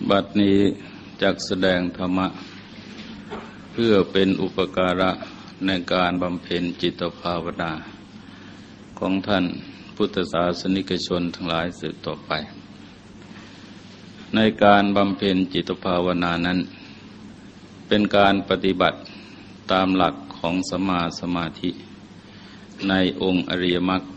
บัดนี้จักแสดงธรรมะเพื่อเป็นอุปการะในการบำเพ็ญจิตภาวนาของท่านพุทธศาสนิกชนทั้งหลายสืบต่อไปในการบำเพ็ญจิตภาวนานั้นเป็นการปฏิบัติตามหลักของสัมมาสมาธิในองค์อริยมรรค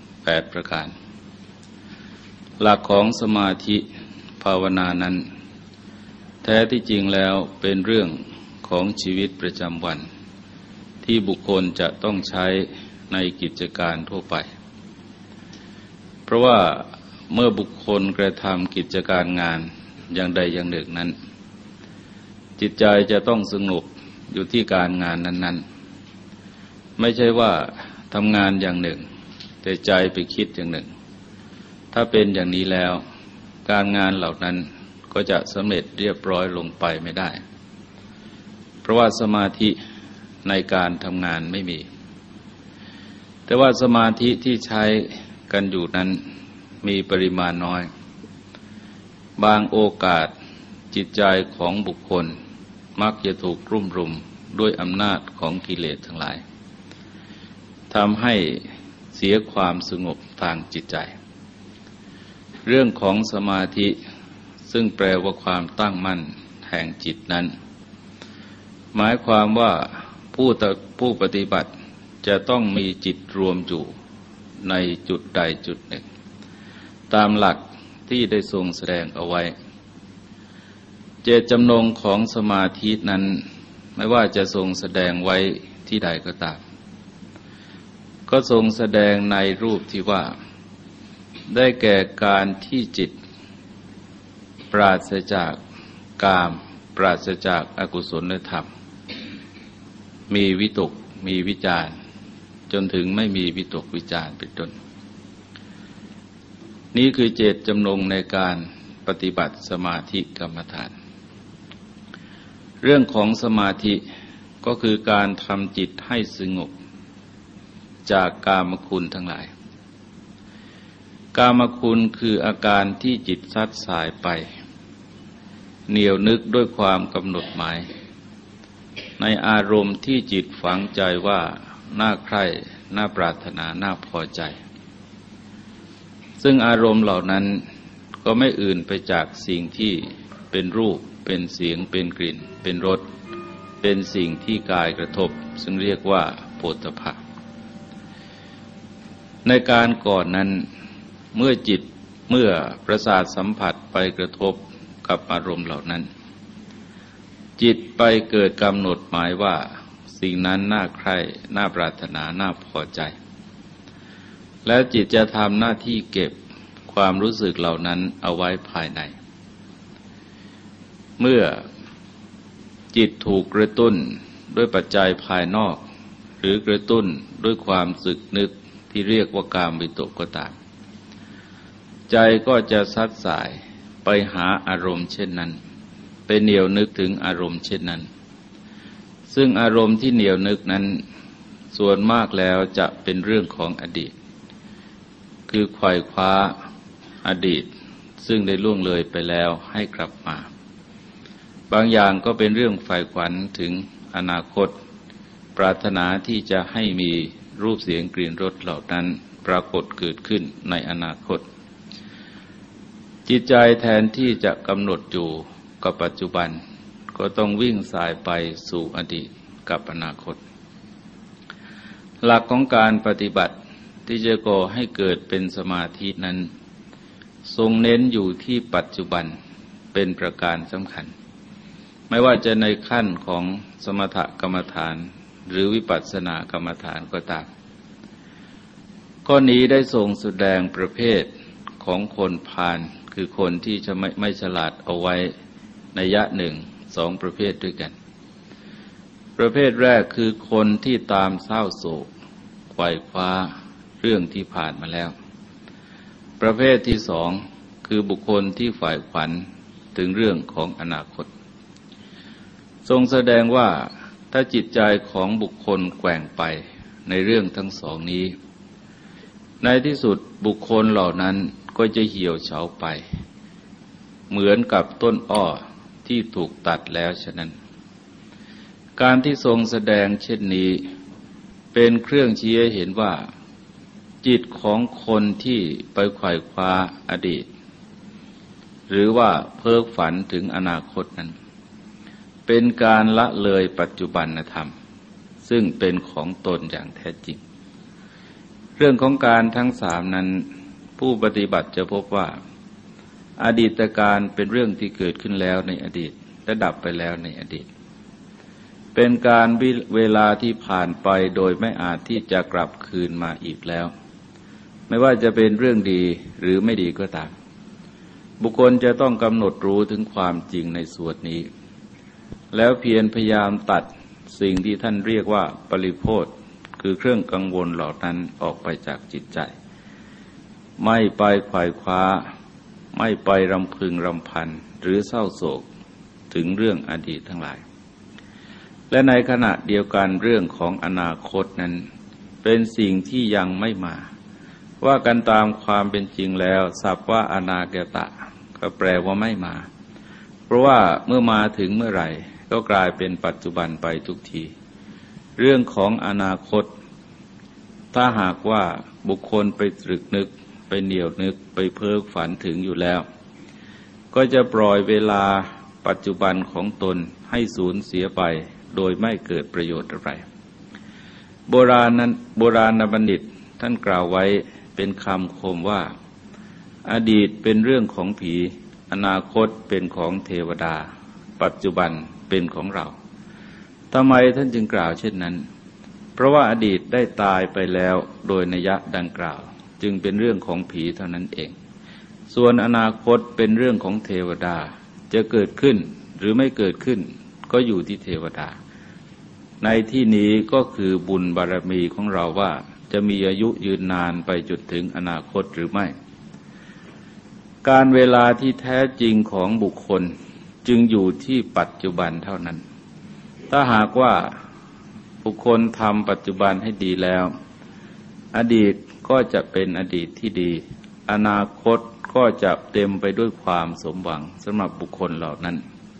8ประการหลักของสมาธิภาวนานั้นแท้ที่จริงแล้วเป็นเรื่องของชีวิตประจำวันที่บุคคลจะต้องใช้ในกิจการทั่วไปเพราะว่าเมื่อบุคคลกระทำกิจการงานอย่างใดอย่างหนึ่งนั้นจิตใจจะต้องสงบอยู่ที่การงานนั้นๆไม่ใช่ว่าทำงานอย่างหนึ่งแต่ใจไปคิดอย่างหนึ่งถ้าเป็นอย่างนี้แล้วการงานเหล่านั้นก็จะสำเร็จเรียบร้อยลงไปไม่ได้เพราะว่าสมาธิในการทำงานไม่มีแต่ว่าสมาธิที่ใช้กันอยู่นั้นมีปริมาณน้อยบางโอกาสจิตใจของบุคคลมักจะถูกรุ่มรุมด้วยอำนาจของกิเลสทั้งหลายทำให้เสียความสงบทางจิตใจเรื่องของสมาธิซึ่งแปลว่าความตั้งมั่นแห่งจิตนั้นหมายความว่าผู้ปฏิบัติจะต้องมีจิตรวมอยู่ในจุดใดจุดหนึ่งตามหลักที่ได้ทรงแสดงเอาไว้เจตจำนงของสมาธินั้นไม่ว่าจะทรงแสดงไว้ที่ใดก็ตามก็ทรงแสดงในรูปที่ว่าได้แก่การที่จิตปราศจากกามปราศจากอกุศลธรรมมีวิตกมีวิจารจนถึงไม่มีวิตกวิจารเป็นต้นนี้คือเจตจำนงในการปฏิบัติสมาธิกรรมฐานเรื่องของสมาธิก็คือการทำจิตให้สงบจากกามคุณทั้งหลายกามคุณคืออาการที่จิตซัดสายไปเหนี่ยวนึกด้วยความกำหนดหมายในอารมณ์ที่จิตฝังใจว่าน่าใคร่น่าปรารถนาน่าพอใจซึ่งอารมณ์เหล่านั้นก็ไม่อื่นไปจากสิ่งที่เป็นรูปเป็นเสียงเป็นกลิ่นเป็นรสเป็นสิ่งที่กายกระทบซึ่งเรียกว่าโผฏฐัพพะในการก่อนนั้นเมื่อประสาทสัมผัสไปกระทบกับอารมณ์เหล่านั้นจิตไปเกิดกำหนดหมายว่าสิ่งนั้นน่าใคร่น่าปรารถนาน่าพอใจแล้วจิตจะทำหน้าที่เก็บความรู้สึกเหล่านั้นเอาไว้ภายในเมื่อจิตถูกกระตุ้นด้วยปัจจัยภายนอกหรือกระตุ้นด้วยความสึกนึกที่เรียกว่ากามวิตกก็ตามใจก็จะซัดสายไปหาอารมณ์เช่นนั้นไปเหนี่ยวนึกถึงอารมณ์เช่นนั้นซึ่งอารมณ์ที่เหนี่ยวนึกนั้นส่วนมากแล้วจะเป็นเรื่องของอดีตคือไขว่คว้าอดีตซึ่งได้ล่วงเลยไปแล้วให้กลับมาบางอย่างก็เป็นเรื่องใฝ่ฝันถึงอนาคตปรารถนาที่จะให้มีรูปเสียงกลิ่นรสเหล่านั้นปรากฏเกิดขึ้นในอนาคตจิตใจแทนที่จะกำหนดอยู่กับปัจจุบันก็ต้องวิ่งสายไปสู่อดีตกับอนาคตหลักของการปฏิบัติที่จะก่อให้เกิดเป็นสมาธินั้นทรงเน้นอยู่ที่ปัจจุบันเป็นประการสำคัญไม่ว่าจะในขั้นของสมถกรรมฐานหรือวิปัสสนากรรมฐานก็ตามข้อนี้ได้ทรงแสดงประเภทของคนพาลคือคนที่จะไม่ฉลาดเอาไว้นัยยะหนึ่งสองประเภทด้วยกันประเภทแรกคือคนที่ตามเศร้าโศกไขว่คว้าเรื่องที่ผ่านมาแล้วประเภทที่สองคือบุคคลที่ใฝ่ฝันถึงเรื่องของอนาคตทรงแสดงว่าถ้าจิตใจของบุคคลแกว่งไปในเรื่องทั้งสองนี้ในที่สุดบุคคลเหล่านั้นก็จะเหี่ยวเฉาไปเหมือนกับต้นอ้อที่ถูกตัดแล้วฉะนั้นการที่ทรงแสดงเช่นนี้เป็นเครื่องชี้ให้เห็นว่าจิตของคนที่ไปไขว่คว้าอดีตหรือว่าเพ้อฝันถึงอนาคตนั้นเป็นการละเลยปัจจุบันธรรมซึ่งเป็นของตนอย่างแท้จริงเรื่องของการทั้งสามนั้นผู้ปฏิบัติจะพบว่าอดีตการเป็นเรื่องที่เกิดขึ้นแล้วในอดีตและดับไปแล้วในอดีตเป็นการเวลาที่ผ่านไปโดยไม่อาจที่จะกลับคืนมาอีกแล้วไม่ว่าจะเป็นเรื่องดีหรือไม่ดีก็ตามบุคคลจะต้องกำหนดรู้ถึงความจริงในส่วนนี้แล้วเพียรพยายามตัดสิ่งที่ท่านเรียกว่าปริโภทคือเครื่องกังวลเหล่านั้นออกไปจากจิตใจไม่ไปไขว่คว้าไม่ไปรำพึงรำพันหรือเศร้าโศกถึงเรื่องอดีตทั้งหลายและในขณะเดียวกันเรื่องของอนาคตนั้นเป็นสิ่งที่ยังไม่มาว่ากันตามความเป็นจริงแล้วศัพท์ว่าอนาคตะก็แปลว่าไม่มาเพราะว่าเมื่อมาถึงเมื่อไหร่ก็กลายเป็นปัจจุบันไปทุกทีเรื่องของอนาคตถ้าหากว่าบุคคลไปตรึกนึกไปเหนี่ยวนึกไปเพ้อฝันถึงอยู่แล้วก็จะปล่อยเวลาปัจจุบันของตนให้สูญเสียไปโดยไม่เกิดประโยชน์อะไรโบราณบัณฑิตท่านกล่าวไว้เป็นคำคมว่าอดีตเป็นเรื่องของผีอนาคตเป็นของเทวดาปัจจุบันเป็นของเราทำไมท่านจึงกล่าวเช่นนั้นเพราะว่าอดีตได้ตายไปแล้วโดยนัยดังกล่าวจึงเป็นเรื่องของผีเท่านั้นเองส่วนอนาคตเป็นเรื่องของเทวดาจะเกิดขึ้นหรือไม่เกิดขึ้นก็อยู่ที่เทวดาในที่นี้ก็คือบุญบารมีของเราว่าจะมีอายุยืนนานไปจนถึงอนาคตหรือไม่การเวลาที่แท้จริงของบุคคลจึงอยู่ที่ปัจจุบันเท่านั้นถ้าหากว่าบุคคลทำปัจจุบันให้ดีแล้วอดีตก็จะเป็นอดีตที่ดีอนาคตก็จะเต็มไปด้วยความสมหวังสำหรับบุคคลเหล่านั้น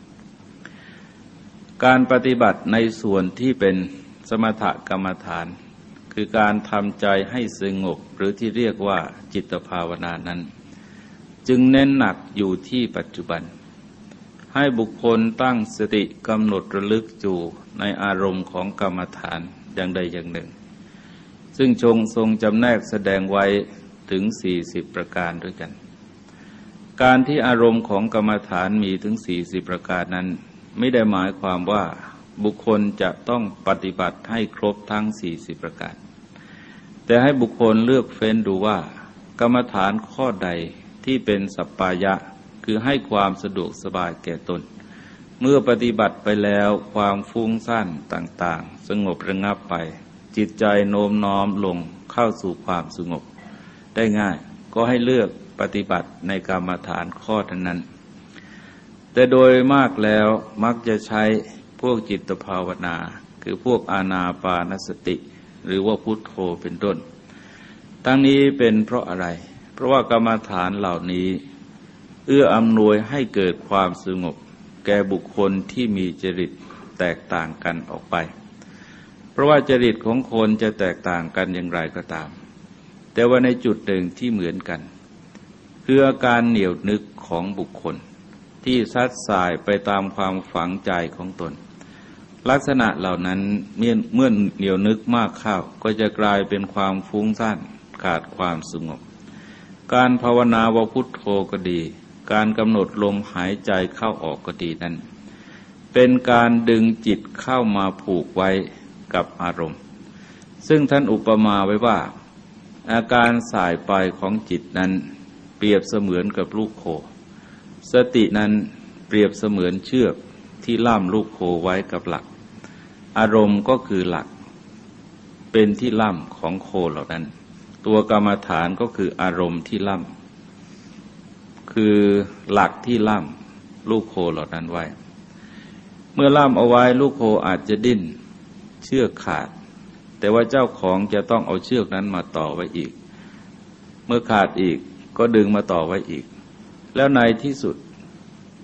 การปฏิบัติในส่วนที่เป็นสมถกรรมฐานคือการทำใจให้สงบหรือที่เรียกว่าจิตภาวนานั้นจึงเน้นหนักอยู่ที่ปัจจุบันให้บุคคลตั้งสติกำหนดระลึกอยู่ในอารมณ์ของกรรมฐานอย่างใดอย่างหนึ่งซึ่งทรงจำแนกแสดงไว้ถึง40ประการด้วยกันการที่อารมณ์ของกรรมฐานมีถึง40ประการนั้นไม่ได้หมายความว่าบุคคลจะต้องปฏิบัติให้ครบทั้ง40ประการแต่ให้บุคคลเลือกเฟ้นดูว่ากรรมฐานข้อใดที่เป็นสัปปายะคือให้ความสะดวกสบายแก่ตนเมื่อปฏิบัติไปแล้วความฟุ้งซ่านต่างๆสงบระงับไปจิตใจโน้มน้อมลงเข้าสู่ความสงบได้ง่ายก็ให้เลือกปฏิบัติในกรรมฐานข้อนั้นแต่โดยมากแล้วมักจะใช้พวกจิตภาวนาคือพวกอานาปานสติหรือว่าพุทโธเป็นต้นทั้งนี้เป็นเพราะอะไรเพราะว่ากรรมฐานเหล่านี้เอื้ออำนวยให้เกิดความสงบแก่บุคคลที่มีจริตแตกต่างกันออกไปเพราะว่าจริตของคนจะแตกต่างกันอย่างไรก็ตามแต่ว่าในจุดหนึ่งที่เหมือนกันคืออาการเหนี่ยวนึกของบุคคลที่ซัดสายไปตามความฝังใจของตนลักษณะเหล่านั้นเมื่อเหนี่ยวนึกมากเข้าก็จะกลายเป็นความฟุ้งซ่านขาดความสงบการภาวนาว่าพุทโธก็ดีการกำหนดลมหายใจเข้าออกก็ดีนั้นเป็นการดึงจิตเข้ามาผูกไว้กับอารมณ์ซึ่งท่านอุปมาไว้ว่าอาการสายไปของจิตนั้นเปรียบเสมือนกับลูกโคสตินั้นเปรียบเสมือนเชือกที่ล่ามลูกโคไว้กับหลักอารมณ์ก็คือหลักเป็นที่ล่ามของโคเหล่านั้นตัวกรรมฐานก็คืออารมณ์ที่ล่ามคือหลักที่ล่ามลูกโคเหล่านั้นไว้เมื่อล่ามเอาไว้ลูกโคอาจจะดิ้นเชือกขาดแต่ว่าเจ้าของจะต้องเอาเชือกนั้นมาต่อไว้อีกเมื่อขาดอีกก็ดึงมาต่อไว้อีกแล้วในที่สุด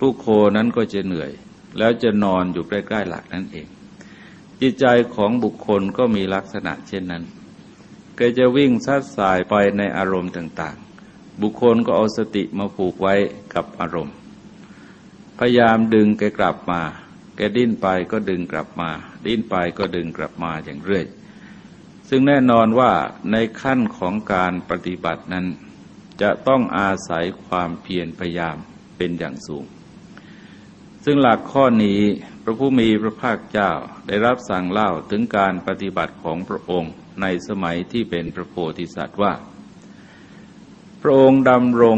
ผู้โคนั้นก็จะเหนื่อยแล้วจะนอนอยู่ใกล้ๆหลักนั่นเองจิตใจของบุคคลก็มีลักษณะเช่นนั้นก็จะวิ่งซัดสายไปในอารมณ์ต่างๆบุคคลก็เอาสติมาผูกไว้กับอารมณ์พยายามดึงแกกลับมาแกดิ้นไปก็ดึงกลับมาดิ้นไปก็ดึงกลับมาอย่างเรื่อยซึ่งแน่นอนว่าในขั้นของการปฏิบัตินั้นจะต้องอาศัยความเพียรพยายามเป็นอย่างสูงซึ่งหลักข้อนี้พระผู้มีพระภาคเจ้าได้รับสั่งเล่าถึงการปฏิบัติของพระองค์ในสมัยที่เป็นพระโพธิสัตว์ว่าพระองค์ดำรง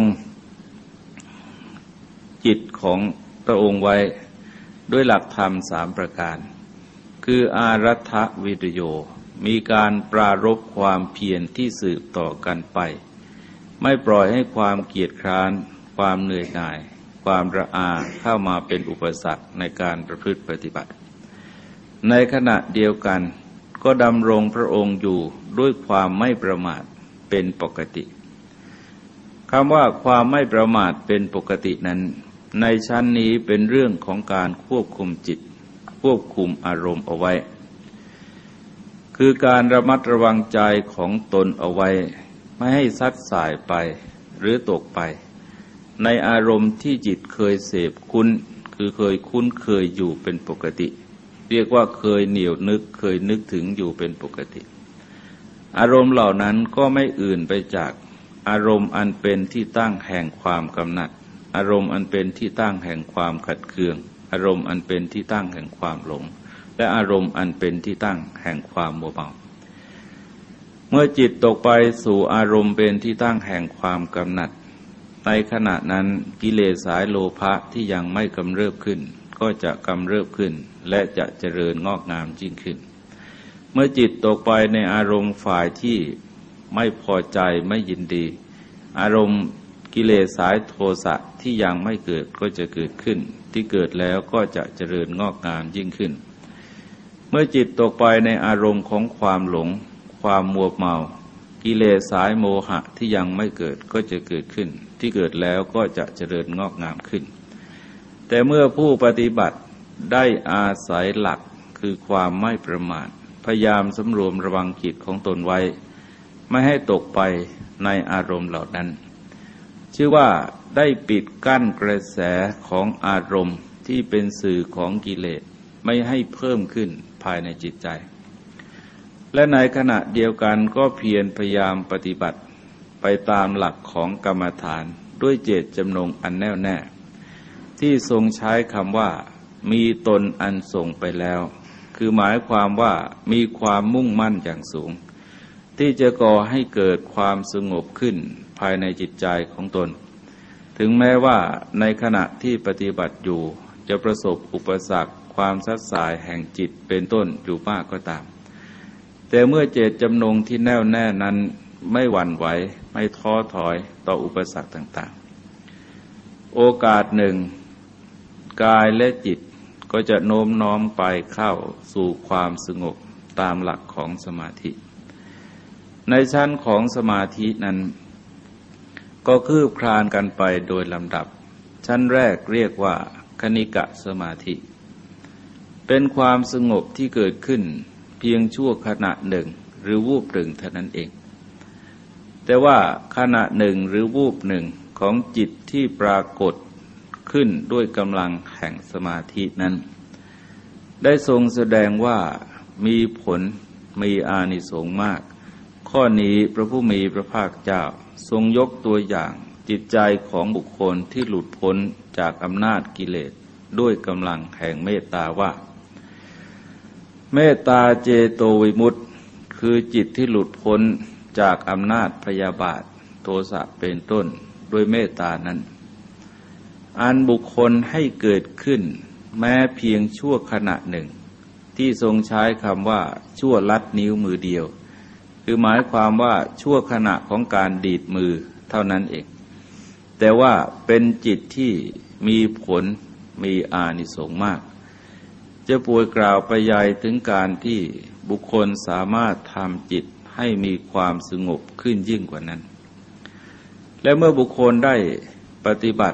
จิตของพระองค์ไว้ด้วยหลักธรรม3ประการคืออารัฐวิริโยมีการปรารภความเพียรที่สืบต่อกันไปไม่ปล่อยให้ความเกียจคร้านความเหนื่อยหน่ายความระอาเข้ามาเป็นอุปสรรคในการประพฤติปฏิบัติในขณะเดียวกันก็ดำรงพระองค์อยู่ด้วยความไม่ประมาทเป็นปกติคำว่าความไม่ประมาทเป็นปกตินั้นในชั้นนี้เป็นเรื่องของการควบคุมจิตควบคุมอารมณ์เอาไว้คือการระมัดระวังใจของตนเอาไว้ไม่ให้ซัดสายไปหรือตกไปในอารมณ์ที่จิตเคยเสพคุ้นคือเคยคุ้นเคยอยู่เป็นปกติเรียกว่าเคยเหนียวนึกเคยนึกถึงอยู่เป็นปกติอารมณ์เหล่านั้นก็ไม่อื่นไปจากอารมณ์อันเป็นที่ตั้งแห่งความกำหนัดอารมณ์อันเป็นที่ตั้งแห่งความขัดเคืองอารมณ์อันเป็นที่ตั้งแห่งความหลงและอารมณ์อันเป็นที่ตั้งแห่งความมัวเมาเมื่อจิตตกไปสู่อารมณ์เป็นที่ตั้งแห่งความกำหนัดในขณะนั้นกิเลสสายโลภะที่ยังไม่กำเริบขึ้นก็จะกำเริบขึ้นและจะเจริญงอกงามยิ่งขึ้นเมื่อจิตตกไปในอารมณ์ฝ่ายที่ไม่พอใจไม่ยินดีอารมณ์กิเลสสายโทสะที่ยังไม่เกิดก็จะเกิดขึ้นที่เกิดแล้วก็จะเจริญงอกงามยิ่งขึ้นเมื่อจิตตกไปในอารมณ์ของความหลงความมัวเมากิเลสสายโมหะที่ยังไม่เกิดก็จะเกิดขึ้นที่เกิดแล้วก็จะเจริญงอกงามขึ้นแต่เมื่อผู้ปฏิบัติได้อาศัยหลักคือความไม่ประมาทพยายามสำรวมระวังจิตของตนไว้ไม่ให้ตกไปในอารมณ์เหล่านั้นชื่อว่าได้ปิดกั้นกระแสของอารมณ์ที่เป็นสื่อของกิเลสไม่ให้เพิ่มขึ้นภายในจิตใจและในขณะเดียวกันก็เพียรพยายามปฏิบัติไปตามหลักของกรรมฐานด้วยเจตจำนงอันแน่วแน่ที่ทรงใช้คำว่ามีตนอันส่งไปแล้วคือหมายความว่ามีความมุ่งมั่นอย่างสูงที่จะก่อให้เกิดความสงบขึ้นภายในจิตใจของตนถึงแม้ว่าในขณะที่ปฏิบัติอยู่จะประสบอุปสรรคความซัดสายแห่งจิตเป็นต้นอยู่มากก็ตามแต่เมื่อเจตจำนงที่แน่วแน่นั้นไม่หวั่นไหวไม่ท้อถอยต่ออุปสรรคต่างๆโอกาสหนึ่งกายและจิตก็จะโน้มน้อมไปเข้าสู่ความสงบตามหลักของสมาธิในชั้นของสมาธินั้นก็คืบคลานกันไปโดยลำดับชั้นแรกเรียกว่าคณิกะสมาธิเป็นความสงบที่เกิดขึ้นเพียงชั่วขณะหนึ่งหรือวูบหนึ่งเท่านั้นเองแต่ว่าขณะหนึ่งหรือวูบหนึ่งของจิตที่ปรากฏขึ้นด้วยกำลังแห่งสมาธินั้นได้ทรงแสดงว่ามีผลมีอานิสงส์มากข้อนี้พระผู้มีพระภาคเจ้าทรงยกตัวอย่างจิตใจของบุคคลที่หลุดพ้นจากอำนาจกิเลสด้วยกำลังแห่งเมตตาว่าเมตตาเจโตวิมุตติคือจิตที่หลุดพ้นจากอำนาจพยาบาทโทสะเป็นต้นด้วยเมตตานั้นอันบุคคลให้เกิดขึ้นแม้เพียงชั่วขณะหนึ่งที่ทรงใช้คำว่าชั่วลัดนิ้วมือเดียวคือหมายความว่าชั่วขณะของการดีดมือเท่านั้นเองแต่ว่าเป็นจิตที่มีผลมีอานิสงส์มากจะป่วยกล่าวไปใหญ่ถึงการที่บุคคลสามารถทำจิตให้มีความสงบขึ้นยิ่งกว่านั้นและเมื่อบุคคลได้ปฏิบัติ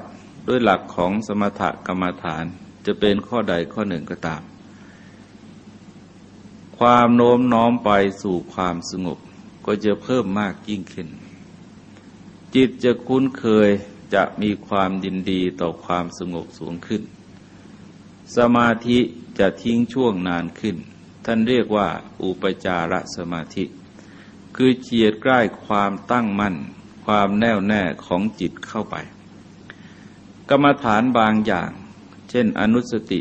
ด้วยหลักของสมถกรรมฐานจะเป็นข้อใดข้อหนึ่งก็ตามความโน้มน้อมไปสู่ความสงบก็จะเพิ่มมากยิ่งขึ้นจิตจะคุ้นเคยจะมีความยินดีต่อความสงบสูงขึ้นสมาธิจะทิ้งช่วงนานขึ้นท่านเรียกว่าอุปจารสมาธิคือเฉียดใกล้ความตั้งมั่นความแน่วแน่ของจิตเข้าไปกรรมฐานบางอย่างเช่นอนุสติ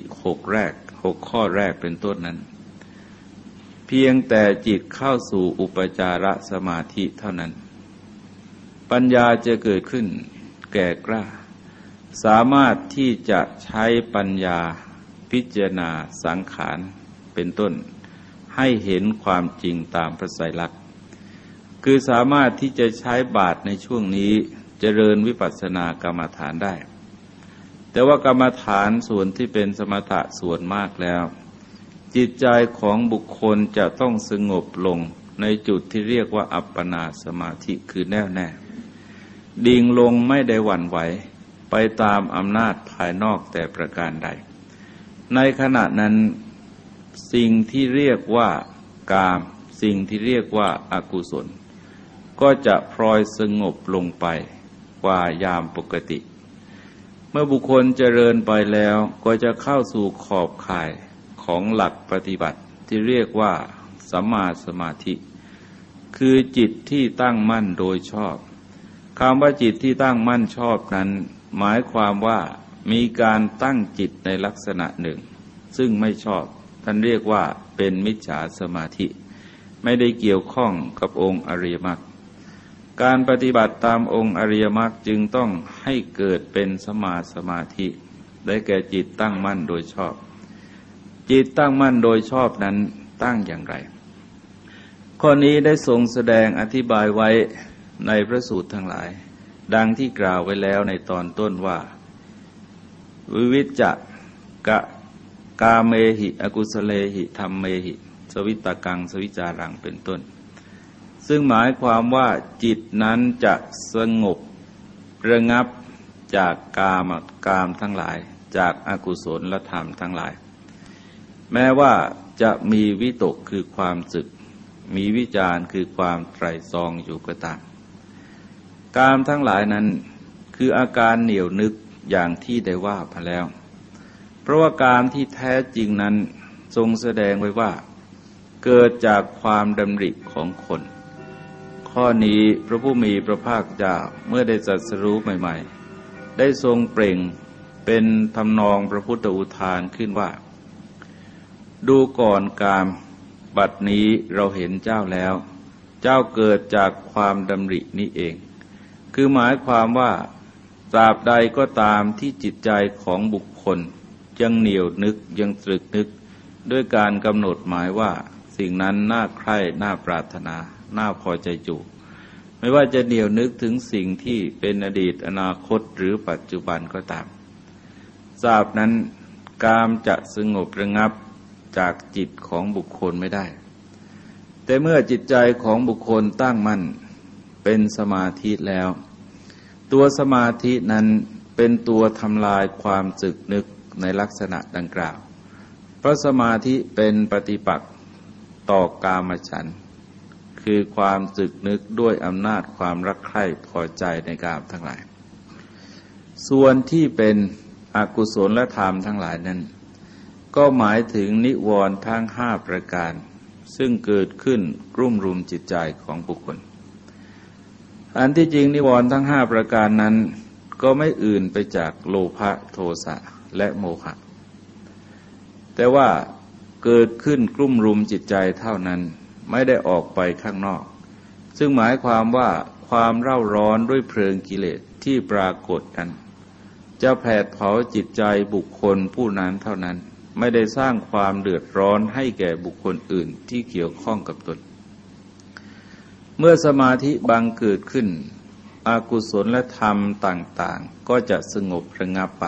6ข้อแรกเป็นต้นนั้นเพียงแต่จิตเข้าสู่อุปจารสมาธิเท่านั้นปัญญาจะเกิดขึ้นแก่กล้าสามารถที่จะใช้ปัญญาพิจารณาสังขารเป็นต้นให้เห็นความจริงตามพระไตรลักษณ์คือสามารถที่จะใช้บาตรในช่วงนี้เจริญวิปัสสนากรรมฐานได้แต่ว่ากรรมฐานส่วนที่เป็นสมถะส่วนมากแล้วจิตใจของบุคคลจะต้องสงบลงในจุดที่เรียกว่าอัปปนาสมาธิคือแน่วแน่ดิ่งลงไม่ได้หวั่นไหวไปตามอำนาจภายนอกแต่ประการใดในขณะนั้นสิ่งที่เรียกว่ากามสิ่งที่เรียกว่าอกุศลก็จะพลอยสงบลงไปกว่ายามปกติเมื่อบุคคลเจริญไปแล้วก็จะเข้าสู่ขอบข่ายของหลักปฏิบัติที่เรียกว่าสัมมาสมาธิคือจิตที่ตั้งมั่นโดยชอบคำว่าจิตที่ตั้งมั่นชอบนั้นหมายความว่ามีการตั้งจิตในลักษณะหนึ่งซึ่งไม่ชอบท่านเรียกว่าเป็นมิจฉาสมาธิไม่ได้เกี่ยวข้องกับองค์อริยมรรคการปฏิบัติตามองค์อริยมรรคจึงต้องให้เกิดเป็นสัมมาสมาธิได้แก่จิตตั้งมั่นโดยชอบจิตตั้งมั่นโดยชอบนั้นตั้งอย่างไรข้อนี้ได้ทรงแสดงอธิบายไว้ในพระสูตรทั้งหลายดังที่กล่าวไว้แล้วในตอนต้นว่าวิวิจจะกาเมหิอกุสเลหิธัมเมหิสวิตกังสวิจารังเป็นต้นซึ่งหมายความว่าจิตนั้นจะสงบระงับจากกามทั้งหลายจากอกุศลธรรมทั้งหลายแม้ว่าจะมีวิตกคือความสึกมีวิจารคือความไตร่ตรองอยู่ก็ตามกามทั้งหลายนั้นคืออาการเหนียวนึกอย่างที่ได้ว่าไปแล้วเพราะว่ากามที่แท้จริงนั้นทรงแสดงไว้ว่าเกิดจากความดำริของคนข้อนี้พระผู้มีพระภาคเจ้าเมื่อได้ตรัสรู้ใหม่ๆได้ทรงเปล่งเป็นทำนองพระพุทธอุทานขึ้นว่าดูก่อนกามบัดนี้เราเห็นเจ้าแล้วเจ้าเกิดจากความดำรินี้เองคือหมายความว่าตราบใดก็ตามที่จิตใจของบุคคลยังเหนียวนึกยังตรึกนึกด้วยการกำหนดหมายว่าสิ่งนั้นน่าใคร่น่าปรารถนาน่าพอใจจูไม่ว่าจะเหนียวนึกถึงสิ่งที่เป็นอดีตอนาคตหรือปัจจุบันก็ตามทราบนั้นกามจะสงบระงับจากจิตของบุคคลไม่ได้แต่เมื่อจิตใจของบุคคลตั้งมั่นเป็นสมาธิแล้วตัวสมาธินั้นเป็นตัวทำลายความสึกนึกในลักษณะดังกล่าวเพราะสมาธิเป็นปฏิปักษ์ต่อกามฉันท์คือความสึกนึกด้วยอำนาจความรักใคร่พอใจในกามทั้งหลายส่วนที่เป็นอกุศลธรรมทั้งหลายนั้นก็หมายถึงนิวรณ์ทั้ง5ประการซึ่งเกิดขึ้นกลุ่มรุมจิตใจของบุคคลอันที่จริงนิวรณ์ทั้ง5ประการนั้นก็ไม่อื่นไปจากโลภะโทสะและโมหะแต่ว่าเกิดขึ้นกลุ่มรุมจิตใจเท่านั้นไม่ได้ออกไปข้างนอกซึ่งหมายความว่าความเร่าร้อนด้วยเพลิงกิเลสที่ปรากฏนั้นจะแผดเผาจิตใจบุคคลผู้นั้นเท่านั้นไม่ได้สร้างความเดือดร้อนให้แก่บุคคลอื่นที่เกี่ยวข้องกับตนเมื่อสมาธิบังเกิดขึ้นอกุศลและธรรมต่างๆก็จะสงบระงับไป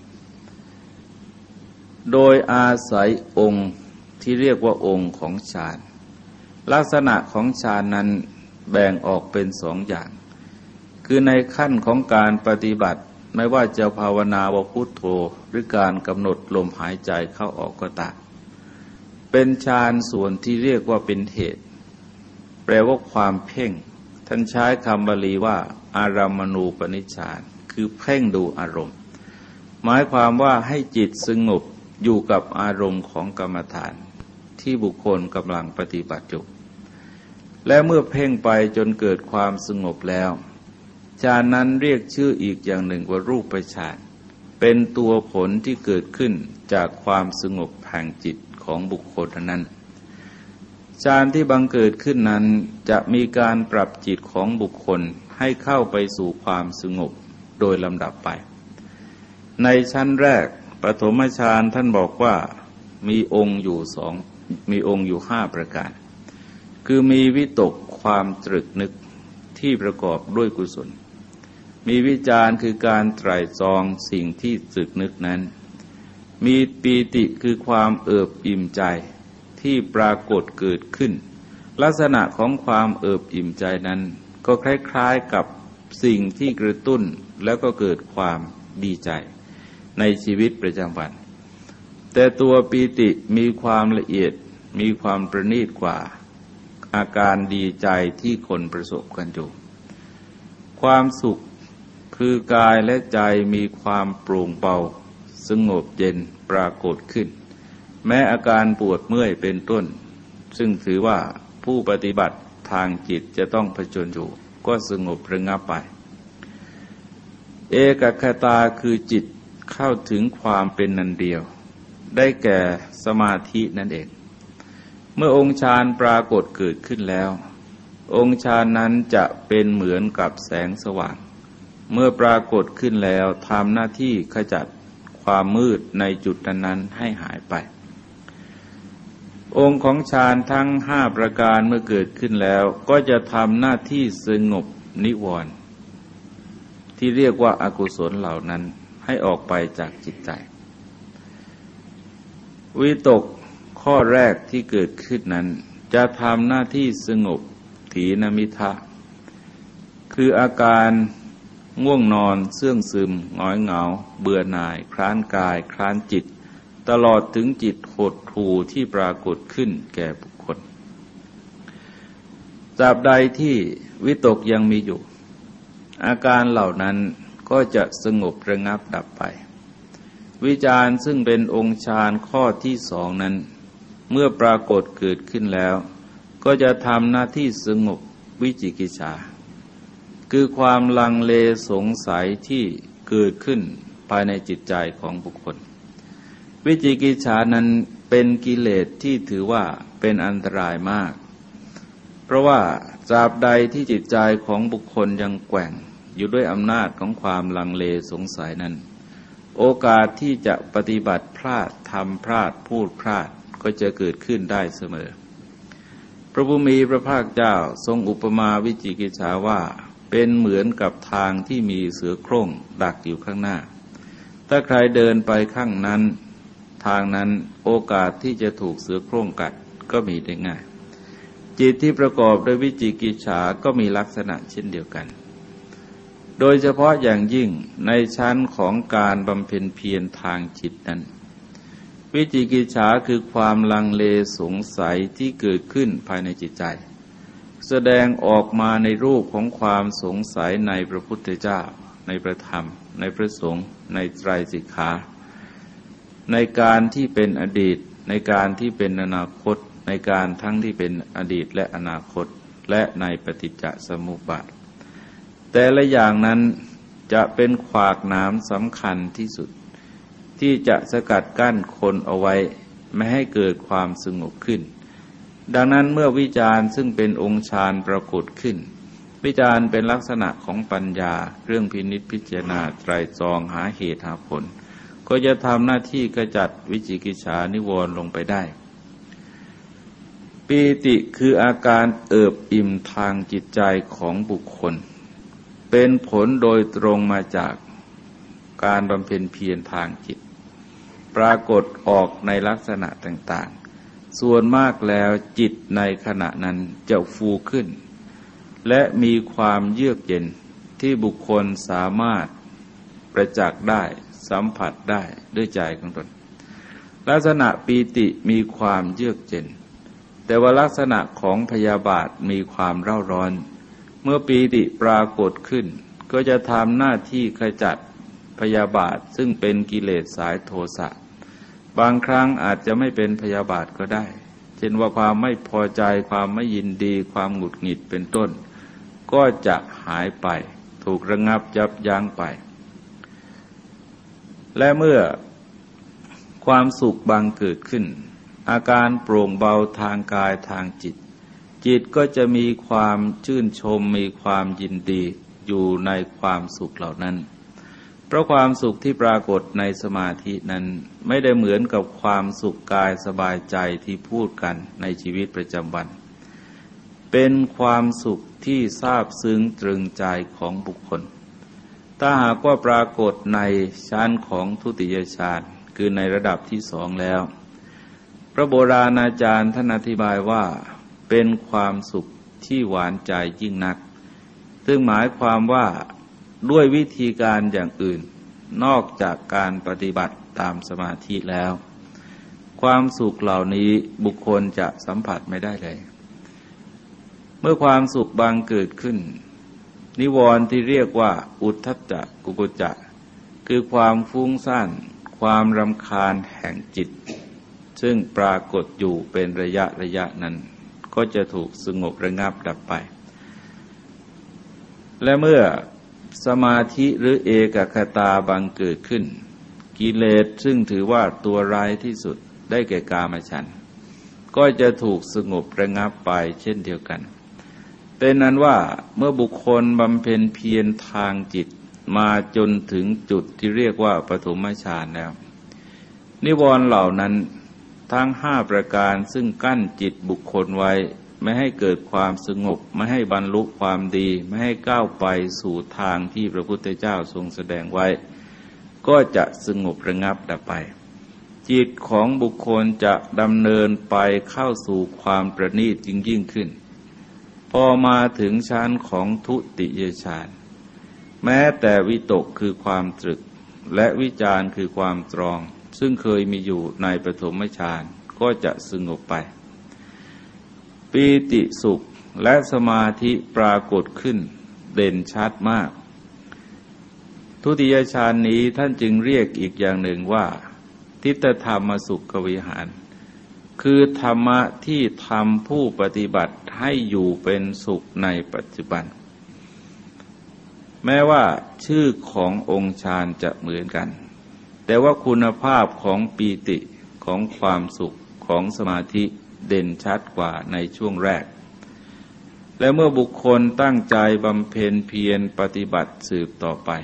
โดยอาศัยองค์ที่เรียกว่าองค์ของฌานลักษณะของฌานนั้นแบ่งออกเป็น2 อย่างคือในขั้นของการปฏิบัติไม่ว่าจะภาวนาว่าพุทโธหรือการกำหนดลมหายใจเข้าออกก็ตามเป็นฌานส่วนที่เรียกว่าเป็นเหตุแปลว่าความเพ่งท่านใช้คำบาลีว่าอารามณูปนิชฌานคือเพ่งดูอารมณ์หมายความว่าให้จิตสงบอยู่กับอารมณ์ของกรรมฐานที่บุคคลกำลังปฏิบัติอยู่และเมื่อเพ่งไปจนเกิดความสงบแล้วฌานนั้นเรียกชื่ออีกอย่างหนึ่งว่ารูปฌานเป็นตัวผลที่เกิดขึ้นจากความสงบแห่งจิตของบุคคลนั้นฌานที่บังเกิดขึ้นนั้นจะมีการปรับจิตของบุคคลให้เข้าไปสู่ความสงบโดยลำดับไปในชั้นแรกปฐมฌานท่านบอกว่ามีองค์อยู่5ประการคือมีวิตกความตรึกนึกที่ประกอบด้วยกุศลมีวิจารคือการไตร่ตรองสิ่งที่ตรึกนึกนั้นมีปีติคือความเอิบอิ่มใจที่ปรากฏเกิดขึ้นลักษณะของความเอิบอิ่มใจนั้นก็คล้ายๆกับสิ่งที่กระตุ้นแล้วก็เกิดความดีใจในชีวิตประจำวันแต่ตัวปีติมีความละเอียดมีความประณีตกว่าอาการดีใจที่คนประสบกันอยู่ความสุขคือกายและใจมีความโปร่งเบาสงบเย็นปรากฏขึ้นแม้อาการปวดเมื่อยเป็นต้นซึ่งถือว่าผู้ปฏิบัติทางจิตจะต้องเผชิญอยู่ก็สงบระงับไปเอกคตาคือจิตเข้าถึงความเป็นนันเดียวได้แก่สมาธินั่นเองเมื่อองค์ฌานปรากฏเกิดขึ้นแล้วองค์ฌานนั้นจะเป็นเหมือนกับแสงสว่างเมื่อปรากฏขึ้นแล้วทำหน้าที่ขจัดความมืดในจุดนั้นให้หายไปองค์ของฌานทั้ง5ประการเมื่อเกิดขึ้นแล้วก็จะทำหน้าที่สงบนิวรณ์ที่เรียกว่าอกุศลเหล่านั้นให้ออกไปจากจิตใจวิตกข้อแรกที่เกิดขึ้นนั้นจะทำหน้าที่สงบถีนมิทะคืออาการง่วงนอนเสื่องซึมหงอยเหงาเบื่อหน่ายคร้านกายคร้านจิตตลอดถึงจิตหดหู่ที่ปรากฏขึ้นแก่บุคคลตราบใดที่วิตกยังมีอยู่อาการเหล่านั้นก็จะสงบระงับดับไปวิจารซึ่งเป็นองค์ฌานข้อที่2นั้นเมื่อปรากฏเกิดขึ้นแล้วก็จะทำหน้าที่สงบวิจิกิจฉาคือความลังเลสงสัยที่เกิดขึ้นภายในจิตใจของบุคคลวิจิกิจฉานั้นเป็นกิเลสที่ถือว่าเป็นอันตรายมากเพราะว่าตราบใดที่จิตใจของบุคคลยังแกว่งอยู่ด้วยอำนาจของความลังเลสงสัยนั้นโอกาสที่จะปฏิบัติพลาดทำพลาดพูดพลาดก็จะเกิดขึ้นได้เสมอพระผู้มีพระภาคเจ้าทรงอุปมาวิจิกิจฉาว่าเป็นเหมือนกับทางที่มีเสือโคร่งดักอยู่ข้างหน้าถ้าใครเดินไปข้างนั้นทางนั้นโอกาสที่จะถูกเสือโคร่งกัดก็มีได้ง่ายจิตที่ประกอบด้วยวิจิกิจฉาก็มีลักษณะเช่นเดียวกันโดยเฉพาะอย่างยิ่งในชั้นของการบำเพ็ญเพียรทางจิตนั้นวิจิกิจฉาคือความลังเลสงสัยที่เกิดขึ้นภายในจิตใจแสดงออกมาในรูปของความสงสัยในพระพุทธเจ้าในพระธรรมในพระสงฆ์ในไตรสิกขาในการที่เป็นอดีตในการที่เป็นอนาคตในการทั้งที่เป็นอดีตและอนาคตและในปฏิจจสมุปบาทแต่ละอย่างนั้นจะเป็นขวากหนามสำคัญที่สุดที่จะสกัดกั้นคนเอาไว้ไม่ให้เกิดความสงบขึ้นดังนั้นเมื่อวิจารณ์ซึ่งเป็นองค์ฌานปรากฏขึ้นวิจารณ์เป็นลักษณะของปัญญาเรื่องพินิจพิจารณาไตรตรองหาเหตุหาผลก็จะทำหน้าที่ขจัดวิจิกิจฉานิวรณ์ลงไปได้ปีติคืออาการเอิบอิ่มทางจิตใจของบุคคลเป็นผลโดยตรงมาจากการบำเพ็ญเพียรทางจิตปรากฏออกในลักษณะต่างๆส่วนมากแล้วจิตในขณะนั้นจะฟูขึ้นและมีความเยือกเย็นที่บุคคลสามารถประจักษ์ได้สัมผัสได้ด้วยใจของตนลักษณะปีติมีความเยือกเย็นแต่ว่าลักษณะของพยาบาทมีความเร่าร้อนเมื่อปีติปรากฏขึ้นก็จะทำหน้าที่ขจัดพยาบาทซึ่งเป็นกิเลสสายโทสะบางครั้งอาจจะไม่เป็นพยาบาทก็ได้เช่นว่าความไม่พอใจความไม่ยินดีความหงุดหงิดเป็นต้นก็จะหายไปถูกระงับยับยั้งไปและเมื่อความสุขบังเกิดขึ้นอาการโปร่งเบาทางกายทางจิตจิตก็จะมีความชื่นชมมีความยินดีอยู่ในความสุขเหล่านั้นเพราะความสุขที่ปรากฏในสมาธินั้นไม่ได้เหมือนกับความสุขกายสบายใจที่พูดกันในชีวิตประจำวันเป็นความสุขที่ซาบซึ้งตรึงใจของบุคคลถ้าหากว่าปรากฏในชั้นของทุติยฌานคือในระดับที่สองแล้วพระโบราณอาจารย์ท่านอธิบายว่าเป็นความสุขที่หวานใจยิ่งนักซึ่งหมายความว่าด้วยวิธีการอย่างอื่นนอกจากการปฏิบัติตามสมาธิแล้วความสุขเหล่านี้บุคคลจะสัมผัสไม่ได้เลยเมื่อความสุขบังเกิดขึ้นนิวรณ์ที่เรียกว่าอุทธัจจะกุกุจจะคือความฟุ้งซ่านความรำคาญแห่งจิตซึ่งปรากฏอยู่เป็นระยะนั้นก็จะถูกสงบระงับดับไปและเมื่อสมาธิหรือเอกคตาบังเกิดขึ้นกิเลสซึ่งถือว่าตัวร้ายที่สุดได้แก่กามฉันท์ก็จะถูกสงบระงับไปเช่นเดียวกันเป็นนั้นว่าเมื่อบุคคลบำเพ็ญเพียรทางจิตมาจนถึงจุดที่เรียกว่าปฐมฌานแล้วนิวรณ์เหล่านั้นทั้ง5ประการซึ่งกั้นจิตบุคคลไว้ไม่ให้เกิดความสงบไม่ให้บรรลุความดีไม่ให้ก้าวไปสู่ทางที่พระพุทธเจ้าทรงแสดงไว้ก็จะสงบระงับดับไปจิตของบุคคลจะดำเนินไปเข้าสู่ความประณีตยิ่งขึ้นพอมาถึงชั้นของทุติยฌานแม้แต่วิตกคือความตรึกและวิจารคือความตรองซึ่งเคยมีอยู่ในปฐมฌานก็จะสงบไปปีติสุขและสมาธิปรากฏขึ้นเด่นชัดมากทุติยฌานนี้ท่านจึงเรียกอีกอย่างหนึ่งว่าทิฏฐธรรมสุขวิหารคือธรรมะที่ทำผู้ปฏิบัติให้อยู่เป็นสุขในปัจจุบันแม้ว่าชื่อขององค์ฌานจะเหมือนกันแต่ว่าคุณภาพของปีติของความสุขของสมาธิเด่นชัดกว่าในช่วงแรกและเมื่อบุคคลตั้งใจบำเพ็ญเพียรปฏิบัติสืบต่อไป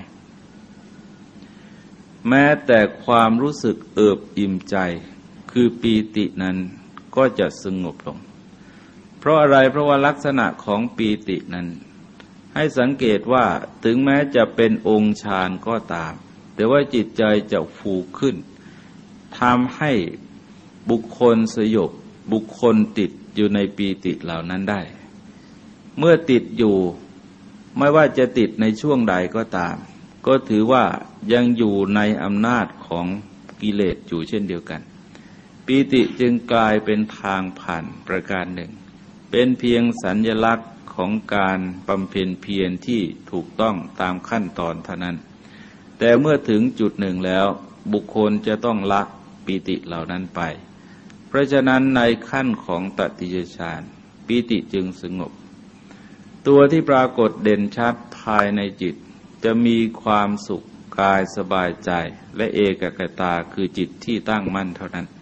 แม้แต่ความรู้สึกเอิบอิ่มใจคือปีตินั้นก็จะสงบลงเพราะอะไรเพราะว่าลักษณะของปีตินั้นให้สังเกตว่าถึงแม้จะเป็นองค์ฌานก็ตามแต่ว่าจิตใจจะฟูขึ้นทำให้บุคคลสยบบุคคลติดอยู่ในปีติเหล่านั้นได้เมื่อติดอยู่ไม่ว่าจะติดในช่วงใดก็ตามก็ถือว่ายังอยู่ในอำนาจของกิเลสอยู่เช่นเดียวกันปีติจึงกลายเป็นทางผ่านประการหนึ่งเป็นเพียงสัญลักษณ์ของการบำเพ็ญเพียรที่ถูกต้องตามขั้นตอนเท่านั้นแต่เมื่อถึงจุดหนึ่งแล้วบุคคลจะต้องละปีติเหล่านั้นไปเพราะฉะนั้นในขั้นของตติยฌานปีติจึงสงบตัวที่ปรากฏเด่นชัดภายในจิตจะมีความสุขกายสบายใจและเอกคตาคือจิตที่ตั้งมั่นเท่านั้น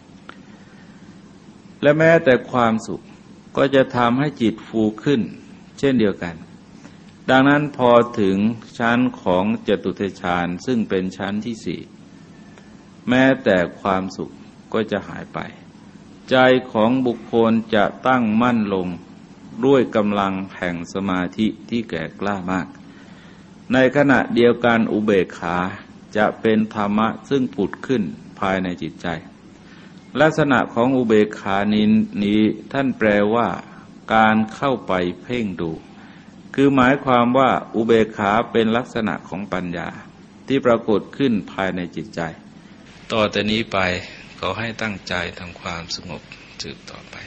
และแม้แต่ความสุขก็จะทำให้จิตฟูขึ้นเช่นเดียวกันดังนั้นพอถึงชั้นของจตุตฌานซึ่งเป็นชั้นที่สี่แม้แต่ความสุขก็จะหายไปใจของบุคคลจะตั้งมั่นลงด้วยกำลังแห่งสมาธิที่แก่กล้ามากในขณะเดียวกันอุเบกขาจะเป็นธรรมะซึ่งผุดขึ้นภายในจิตใจลักษณะของอุเบกขานี้ท่านแปลว่าการเข้าไปเพ่งดูคือหมายความว่าอุเบกขาเป็นลักษณะของปัญญาที่ปรากฏขึ้นภายในจิตใจต่อแต่นี้ไปขอให้ตั้งใจทำความสงบสืบต่อไป